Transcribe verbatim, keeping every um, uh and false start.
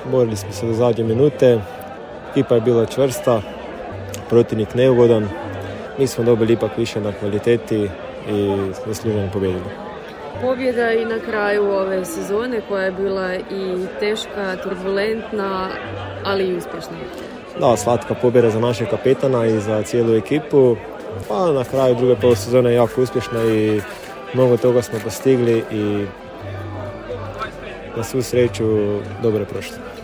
borili smo se do zadnje minute, ekipa je bila čvrsta, protivnik neugodan, mi smo dobili ipak više na kvaliteti i zasluženo pobjedili. Pobjeda i na kraju ove sezone koja je bila i teška, turbulentna, ali i uspješna. Da, slatka pobjeda za našeg kapetana i za cijelu ekipu. Pa na kraju druge polusezone je jako uspješna i mnogo toga smo postigli i na svu sreću dobro je prošlo.